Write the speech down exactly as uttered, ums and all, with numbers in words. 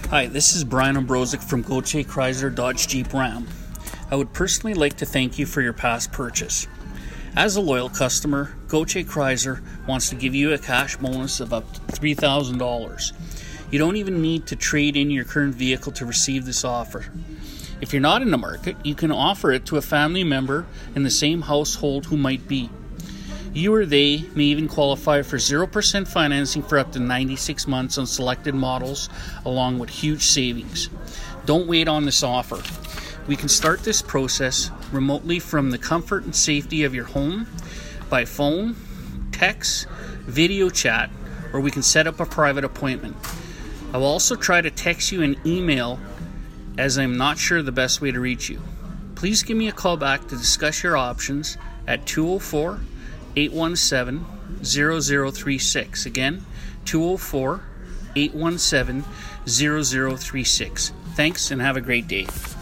Hi, this is Brian Ambrozic from Gauthier Chrysler Dodge Jeep Ram. I would personally like to thank you for your past purchase. As a loyal customer, Gauthier Chrysler wants to give you a cash bonus of up to three thousand dollars. You don't even need to trade in your current vehicle to receive this offer. If you're not in the market, you can offer it to a family member in the same household who might be. You or they may even qualify for zero percent financing for up to ninety-six months on selected models, along with huge savings. Don't wait on this offer. We can start this process remotely from the comfort and safety of your home, by phone, text, video chat, or we can set up a private appointment. I will also try to text you and email as I'm not sure the best way to reach you. Please give me a call back to discuss your options at two oh four, eight one seven, zero zero three six. Again, two oh four, eight one seven, zero zero three six. Thanks and have a great day.